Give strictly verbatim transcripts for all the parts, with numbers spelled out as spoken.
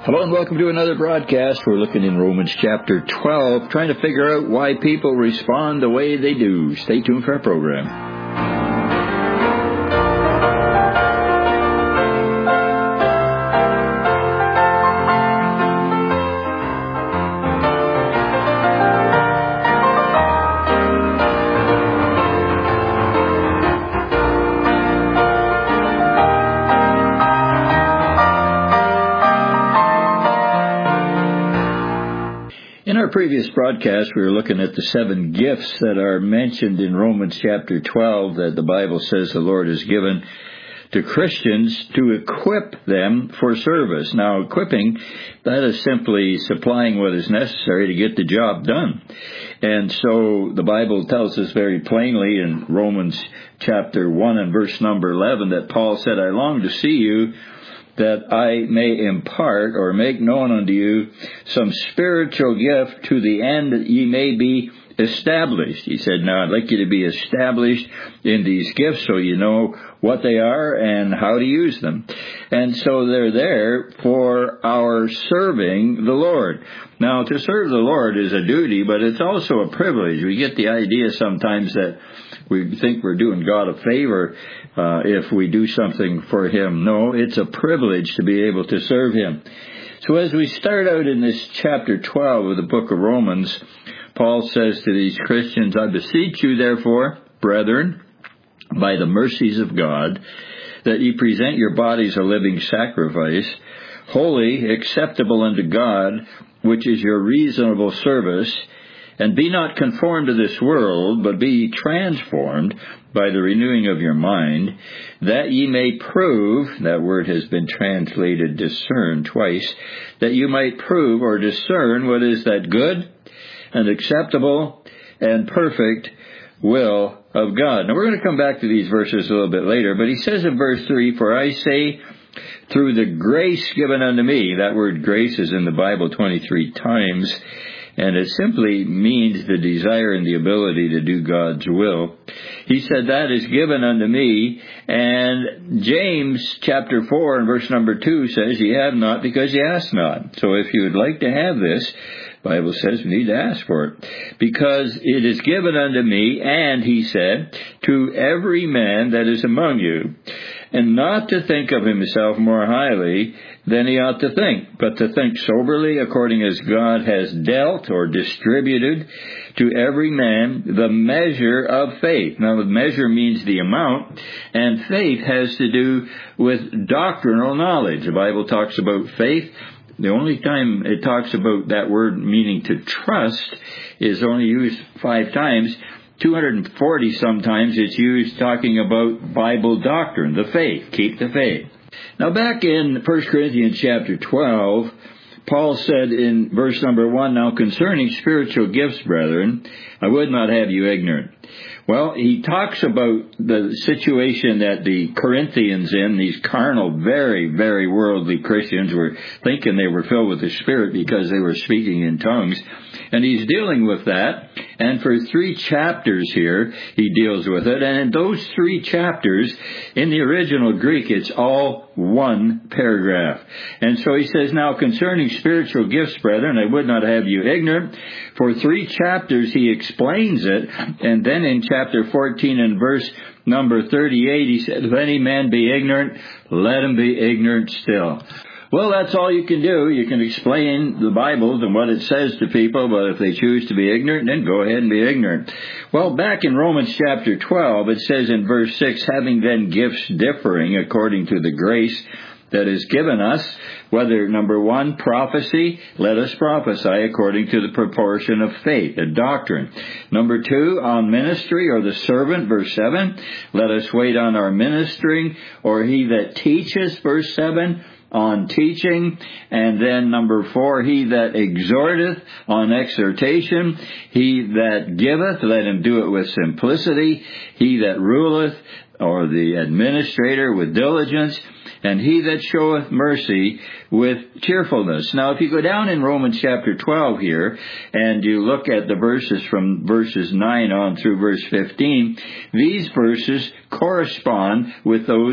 Hello and welcome to another broadcast. We're looking in Romans chapter twelve, trying to figure out why people respond the way they do. Stay tuned for our program. In our previous broadcast, we were looking at the seven gifts that are mentioned in Romans chapter twelve that the Bible says the Lord has given to Christians to equip them for service. Now, equipping, that is simply supplying what is necessary to get the job done. And so the Bible tells us very plainly in Romans chapter one and verse number eleven that Paul said, I long to see you, that I may impart or make known unto you some spiritual gift to the end that ye may be established. He said, now I'd like you to be established in these gifts so you know what they are and how to use them. And so they're there for our serving the Lord. Now, to serve the Lord is a duty, but it's also a privilege. We get the idea sometimes that we think we're doing God a favor uh, if we do something for Him. No, it's a privilege to be able to serve Him. So as we start out in this chapter twelve of the book of Romans, Paul says to these Christians, I beseech you, therefore, brethren, by the mercies of God, that ye present your bodies a living sacrifice, holy, acceptable unto God, which is your reasonable service. And be not conformed to this world, but be ye transformed by the renewing of your mind, that ye may prove, that word has been translated discern twice, that you might prove or discern what is that good and acceptable and perfect will of God. Now we're going to come back to these verses a little bit later, but he says in verse three, for I say, through the grace given unto me, that word grace is in the Bible twenty-three times, and it simply means the desire and the ability to do God's will. He said, that is given unto me. And James chapter four and verse number two says, ye have not because ye ask not. So if you would like to have this, the Bible says we need to ask for it. Because it is given unto me, and he said, to every man that is among you, and not to think of himself more highly than he ought to think, but to think soberly according as God has dealt or distributed to every man the measure of faith. Now, the measure means the amount, and faith has to do with doctrinal knowledge. The Bible talks about faith. The only time it talks about that word meaning to trust is only used five times. two hundred forty sometimes it's used talking about Bible doctrine, the faith, keep the faith. Now back in First Corinthians chapter twelve, Paul said in verse number one, now concerning spiritual gifts, brethren, I would not have you ignorant. Well, he talks about the situation that the Corinthians in, these carnal, very, very worldly Christians were thinking they were filled with the Spirit because they were speaking in tongues. And he's dealing with that. And for three chapters here, he deals with it. And in those three chapters, in the original Greek, it's all one paragraph. And so he says, now concerning spiritual gifts, brethren, I would not have you ignorant. For three chapters, he explains it. And then in chapter fourteen and verse number thirty-eight, he said, if any man be ignorant, let him be ignorant still. Well, that's all you can do. You can explain the Bible and what it says to people, but if they choose to be ignorant, then go ahead and be ignorant. Well, back in Romans chapter twelve, it says in verse six, having then gifts differing according to the grace that is given us, whether, number one, prophecy, let us prophesy according to the proportion of faith, a doctrine. Number two, on ministry or the servant, verse seven, let us wait on our ministering, or he that teaches, verse seven, on teaching. And then number four, he that exhorteth, on exhortation. He that giveth, let him do it with simplicity. He that ruleth, or the administrator, with diligence. And he that showeth mercy with cheerfulness. Now, if you go down in Romans chapter twelve here, and you look at the verses from verses nine on through verse fifteen, these verses correspond with those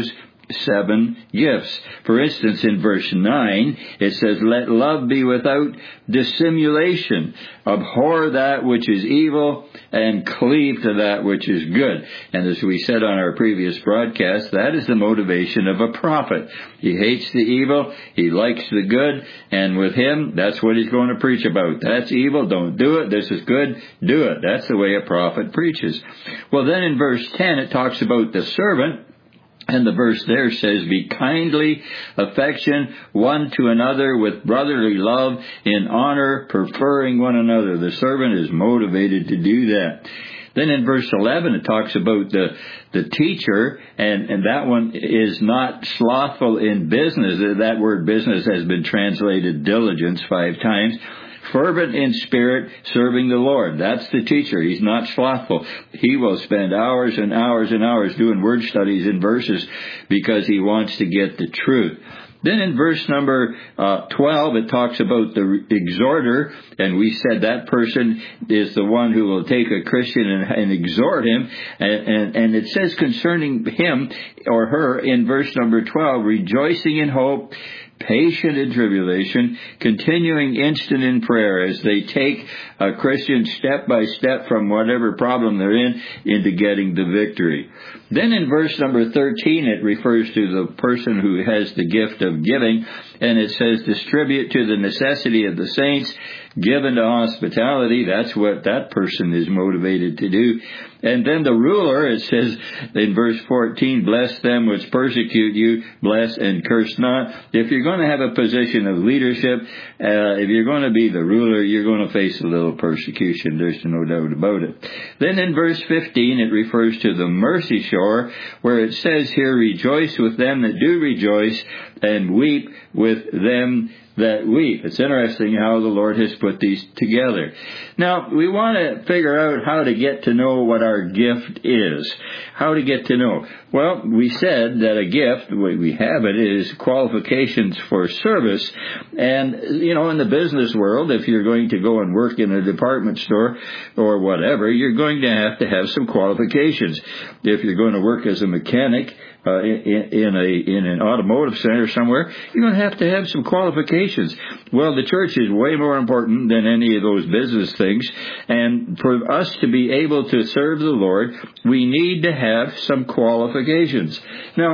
seven gifts. For instance, in verse nine, it says, let love be without dissimulation. Abhor that which is evil and cleave to that which is good. And as we said on our previous broadcast, that is the motivation of a prophet. He hates the evil, he likes the good, and with him, that's what he's going to preach about. That's evil, don't do it. This is good, do it. That's the way a prophet preaches. Well, then in verse ten, it talks about the servant. And the verse there says, be kindly affection one to another with brotherly love, in honor, preferring one another. The servant is motivated to do that. Then in verse eleven, it talks about the, the teacher, and, and that one is not slothful in business. That word business has been translated diligence five times. Fervent in spirit, serving the Lord. That's the teacher. He's not slothful. He will spend hours and hours and hours doing word studies in verses because he wants to get the truth. Then in verse number uh, twelve, it talks about the exhorter, and we said that person is the one who will take a Christian and, and exhort him. And, and, and it says concerning him or her in verse number twelve, rejoicing in hope, patient in tribulation, continuing instant in prayer, as they take a Christian step by step from whatever problem they're in into getting the victory. Then in verse number thirteen, it refers to the person who has the gift of giving, and it says, distribute to the necessity of the saints, given to hospitality. That's what that person is motivated to do. And then the ruler, it says in verse fourteen, bless them which persecute you, bless and curse not. If you're going to have a position of leadership, uh, if you're going to be the ruler, you're going to face a little persecution. There's no doubt about it. Then in verse fifteen, it refers to the mercy shore, where it says here, rejoice with them that do rejoice, and weep with them that weep. It's interesting how the Lord has put these together. Now, we want to figure out how to get to know what our gift is. How to get to know. Well, we said that a gift, the way we have it, is qualifications for service. And, you know, in the business world, if you're going to go and work in a department store or whatever, you're going to have to have some qualifications. If you're going to work as a mechanic, Uh, in, in a in an automotive center somewhere, you're going to have to have some qualifications. Well, the church is way more important than any of those business things, and for us to be able to serve the Lord, we need to have some qualifications. Now,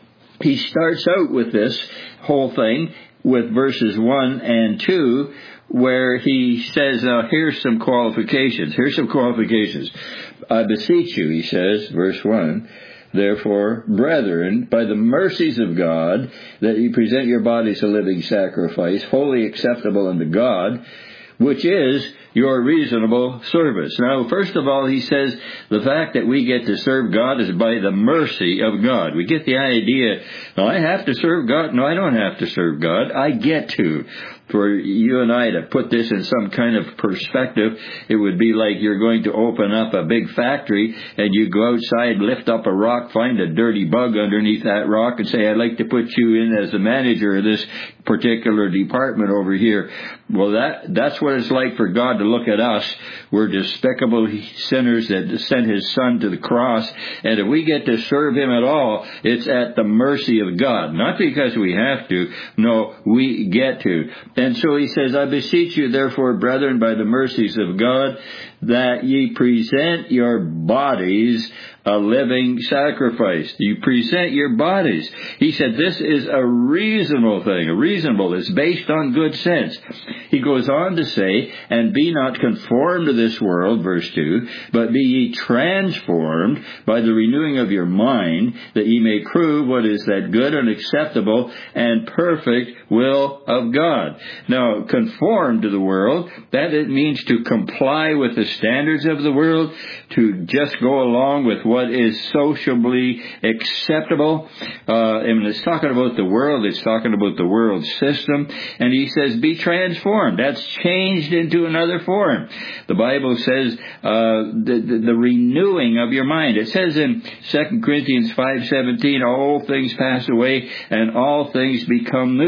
he starts out with this whole thing with verses one and two, where he says, now here's some qualifications. Here's some qualifications. I beseech you, he says, verse one, therefore, brethren, by the mercies of God, that ye present your bodies a living sacrifice, wholly acceptable unto God, which is your reasonable service. Now, first of all, he says the fact that we get to serve God is by the mercy of God. We get the idea, no, I have to serve God. No, I don't have to serve God. I get to. For you and I to put this in some kind of perspective, it would be like you're going to open up a big factory and you go outside, lift up a rock, find a dirty bug underneath that rock and say, I'd like to put you in as the manager of this particular department over here. Well, that that's what it's like for God to look at us. We're despicable sinners that sent his son to the cross. And if we get to serve him at all, it's at the mercy of God. Not because we have to. No, we get to. And so he says, I beseech you, therefore, brethren, by the mercies of God, that ye present your bodies a living sacrifice. You present your bodies. He said this is a reasonable thing. A reasonable is based on good sense. He goes on to say, and be not conformed to this world, verse two, but be ye transformed by the renewing of your mind, that ye may prove what is that good and acceptable and perfect will of God. Now, conform to the world, that it means to comply with the standards of the world, to just go along with what is sociably acceptable. Uh, and when it's talking about the world, it's talking about the world system. And he says, be transformed. That's changed into another form. The Bible says uh, the, the, the renewing of your mind. It says in Second Corinthians five seventeen, all things pass away and all things become new.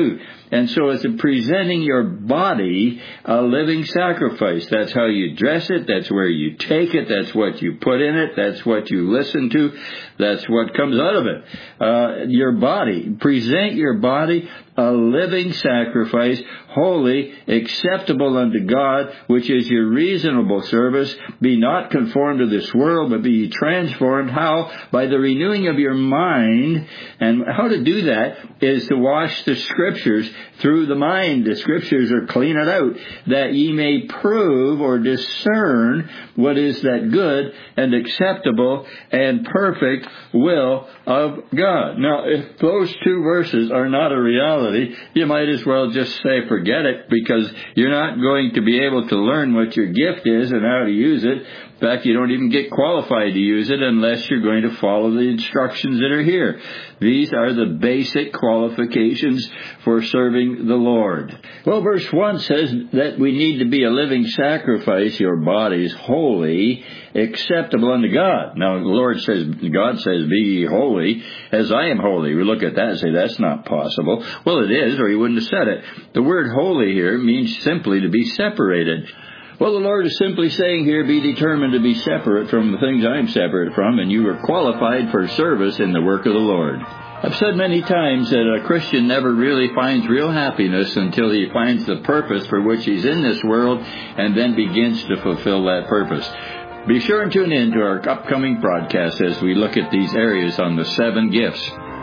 And so it's presenting your body a living sacrifice. That's how you dress it. That's where you take it. That's what you put in it. That's what you listen to. That's what comes out of it. Uh, your body. Present your body a living sacrifice, holy, acceptable unto God, which is your reasonable service. Be not conformed to this world, but be transformed. How? By the renewing of your mind. And how to do that is to wash the Scriptures through the mind. The Scriptures are clean it out, that ye may prove or discern what is that good and acceptable and perfect will of God. Now, if those two verses are not a reality, you might as well just say forget it, because you're not going to be able to learn what your gift is and how to use it. In fact, you don't even get qualified to use it unless you're going to follow the instructions that are here. These are the basic qualifications for serving the Lord. Well, verse one says that we need to be a living sacrifice, your bodies holy, acceptable unto God. Now, the Lord says, God says, be ye holy as I am holy. We look at that and say, that's not possible. Well, it is, or he wouldn't have said it. The word holy here means simply to be separated. Well, the Lord is simply saying here, be determined to be separate from the things I'm separate from, and you are qualified for service in the work of the Lord. I've said many times that a Christian never really finds real happiness until he finds the purpose for which he's in this world and then begins to fulfill that purpose. Be sure and tune in to our upcoming broadcast as we look at these areas on the seven gifts.